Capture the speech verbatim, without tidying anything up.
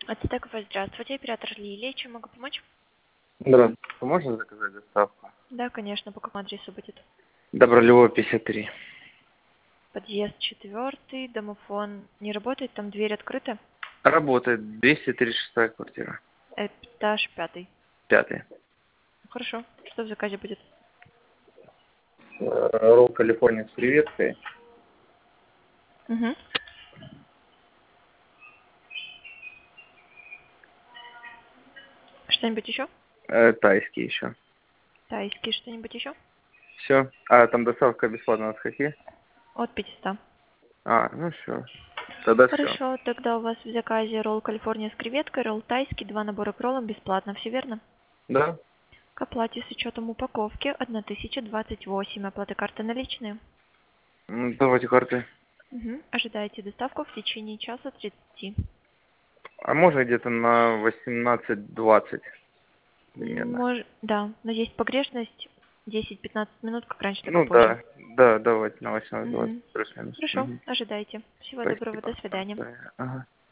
Ацтеков, здравствуйте, оператор Лилия, чем могу помочь? Здравствуйте. Можно заказать доставку? Да, конечно, по какому адресу будет? Добролюбова, пятьдесят три. Подъезд четвертый, домофон не работает, там дверь открыта, Работает двести тридцать шестая квартира. этаж пятый. Пятый. Хорошо, что в заказе будет? Э, Ролл Калифорния с креветкой. Угу. Что-нибудь еще? Э, тайский еще. Тайский, что-нибудь еще? Все. А там доставка бесплатная от какие? От пятисот. А, ну все. Тогда все. Хорошо, тогда у вас в заказе ролл Калифорния с креветкой, ролл тайский, два набора к роллам бесплатно, все верно? Да? К оплате с учетом упаковки тысяча двадцать восемь, оплата карты наличные. Ну, давайте карты. Угу. Ожидаете доставку в течение часа тридцати. А можно где-то на восемнадцать двадцать примерно? Мож... Да, но есть погрешность десять-пятнадцать минут, как раньше, так и Ну позже. да. Да, давайте на восемнадцать двадцать. Угу. Плюс-минус. Хорошо, Мгм. ожидайте. Всего доброго, до Спасибо. свидания. Да, ага.